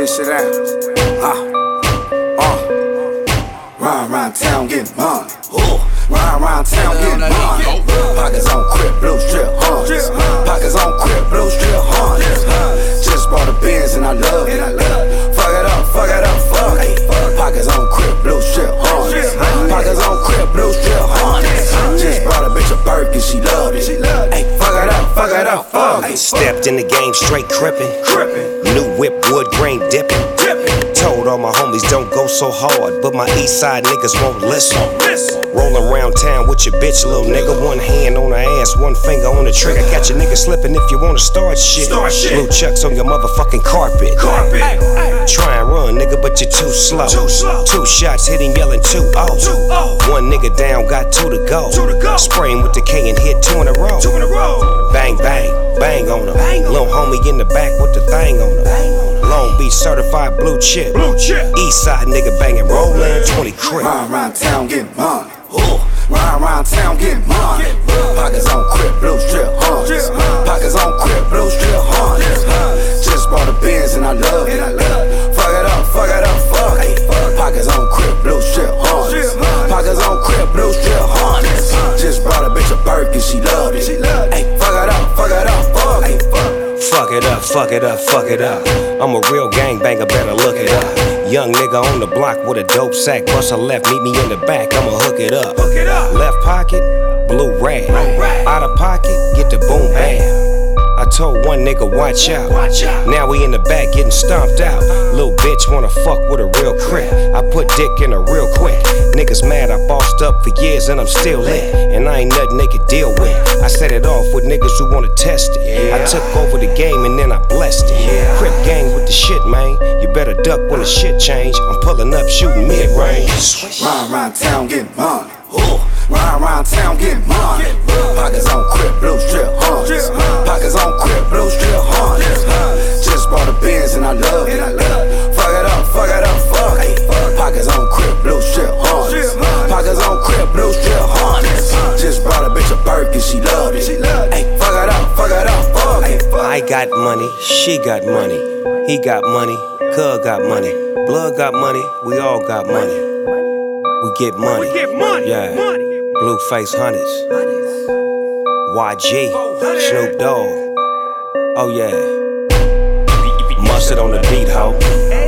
this shit out. Ride around town getting money. Ride around town getting money. Pockets on crib, blue strip hunters. Pockets on crib, blue strip hunters. Just bought a Benz and I love it. Fuck it up, fuck it up, fuck it. Pockets on crib, blue strip hunters. Pockets on crib, blue strip hunters. Just brought a bitch a Birkin, she loved it. Ay, fuck it up, fuck it up, fuck it. Stepped in the game straight crippin'. New whip, wood grain dippin'. Told all my homies don't go so hard, but my east side niggas won't listen. Rollin' around town with your bitch, little nigga. One hand on her ass, one finger on the trigger. Catch a nigga slippin' if you wanna start shit. Blue chucks on your motherfucking carpet. Try and run, nigga, but you're too slow. 2 shots, hit him yellin' 2-0. One nigga down, got 2 to go. Spray him with the K and hit 2 in a row. Bang, bang, bang on him. Lil' homie in the back with the thing on him. Long Beach certified blue chip. East side nigga bangin', rollin' 20 crib. Ride around town getting money. Ride around town getting money. Pockets on crib, blue strip hunters. Pockets on crib, blue strip hunters. Just bought a Benz and I love it. Fuck it up, fuck it up, fuck it. Pockets on crib, blue strip hunters. Pockets on crib, blue strip hunters. Just brought a bitch a Birkin, she loved it. Ay, fuck it up, fuck it up, fuck it. Fuck it up, fuck it up, fuck it up. I'm a real gangbanger, better look it up. Young nigga on the block with a dope sack. Bust a left, meet me in the back, I'ma hook it up. Left pocket, blue rag. Out of pocket, get the boom bam. I told one nigga watch out. Now we in the back getting stomped out. Little bitch wanna fuck with a real crip. I put dick in her real quick. Niggas mad I bossed up for years and I'm still lit. And I ain't nothing they could deal with. I set it off with niggas who wanna test it. I took over the game and then I blessed it. Crip gang with the shit, man. You better duck when the shit change. I'm pulling up shooting mid-range. Ride around town getting money. Ride around town getting money. Pockets on crib, blue strip hunters. Pockets on crib, blue strip hunters. Just bought a Benz and I love it. Fuck it up, fuck it up, fuck it. Pockets on crib, blue strip hunters. Pockets on crib, blue strip hunters. Just brought a bitch a Birkin, she loved it. Ay, fuck it up, fuck it up, fuck it. I got money, she got money. He got money, Cuz got money. Blood got money, we all got money. We get money, yeah. Blueface Hunters, YG, Snoop Dogg. Oh yeah. Mustard on the beat, ho.